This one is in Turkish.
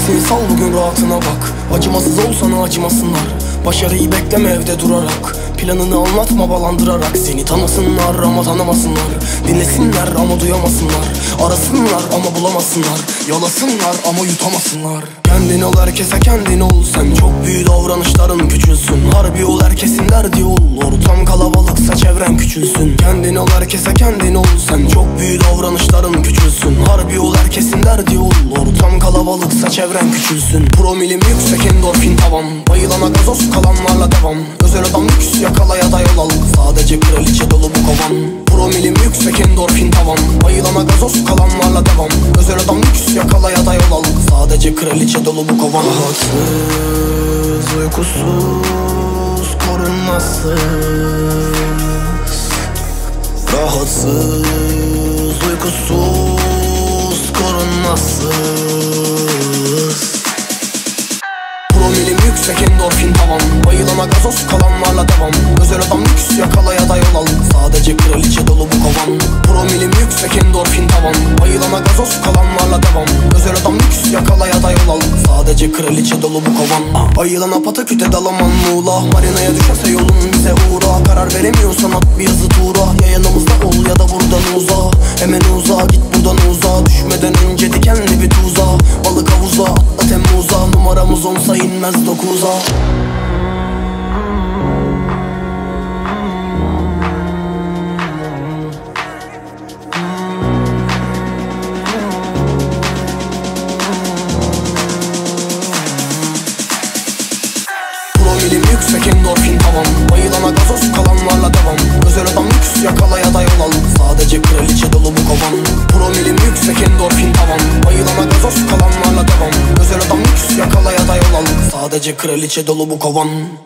Gerisini sal, bugün rahatına bak. Acımasız ol, sana acımasınlar. Başarıyı bekleme evde durarak. Planını anlatma balandırarak. Seni tanısınlar ama tanımasınlar. Dinlesinler ama duyamasınlar. Arasınlar ama bulamasınlar. Yalasınlar ama yutamasınlar. Kendin ol, herkese kendin ol. Sen çok büyük davranışların küçülsün. Harbi ol, herkesin derdi ol. Ortam kalabalıksa çevren küçülsün. Kendin ol, herkese kendin ol. Sen çok büyük davranışların küçülsün. Harbi ol, herkesin derdi ol. Ortam kalabalıksa çevren küçülsün. Promilim yüksek, endorfin tavan. Bayılana gazoz, kalanlarla devam. Özel adam lüks, yakalaya da yol al. Sadece kraliçe dolu bu kovan. Promilim yüksek, endorfin tavan. Bayılana gazoz, kalanlarla devam. Özel adam lüks, yakalaya da yol al. Sadece kraliçe dolu bu kovan. Rahatsız, uykusuz, korunmasız. Rahatsız, uykusuz, korunmasız. Promilim yüksek, endorfin tavan. Bayılana gazoz, kalanlarla devam. Özel adam lüks, yakalaya da yol al. Sadece kraliçe dolu bu kovan. Promilim yüksek, endorfin tavan. Bayılana gazoz, kalanlarla devam. Özel adam lüks, yakalaya da yol al. Sadece kraliçe dolu bu kovan. Ayılana pataküte dalaman muğla. Marinaya düşerse yolun bize uğra. Karar veremiyorsan at bir yazı tuğra. Ya yanımızda ol ya da buradan uza. Hemen uza, git buradan uza. Düşmeden önce dikenli bir tuza. Balık havuza, atla Temmuz'a. Numaramız 10'sa inmez 9'a. Promilim yüksek, endorfin tavan. Bayılana gazoz, kalanlarla devam. Özel adam lüks, yakalaya da yol al. Sadece kraliçe dolu bu kovan. Promilim yüksek, endorfin tavan. Bayılana gazoz, kalanlarla devam. Özel adam lüks, yakalaya da yol al. Sadece kraliçe dolu bu kovan.